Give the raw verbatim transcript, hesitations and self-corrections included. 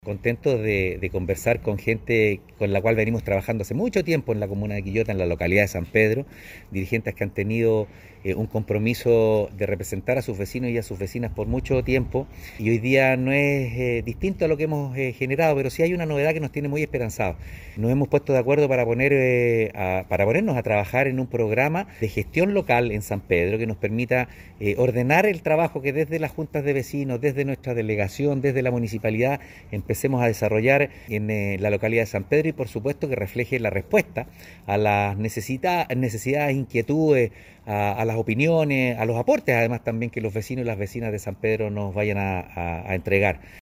Contentos de, de conversar con gente con la cual venimos trabajando hace mucho tiempo en la comuna de Quillota, en la localidad de San Pedro, dirigentes que han tenido eh, un compromiso de representar a sus vecinos y a sus vecinas por mucho tiempo, y hoy día no es eh, distinto a lo que hemos eh, generado, pero sí hay una novedad que nos tiene muy esperanzados. Nos hemos puesto de acuerdo para, poner, eh, a, para ponernos a trabajar en un programa de gestión local en San Pedro que nos permita eh, ordenar el trabajo que desde las juntas de vecinos, desde nuestra delegación, desde la municipalidad, empecemos a desarrollar en eh, la localidad de San Pedro, y por supuesto que refleje la respuesta a las necesidades, necesidades inquietudes, a, a, las opiniones, a los aportes además también que los vecinos y las vecinas de San Pedro nos vayan a, a, a entregar.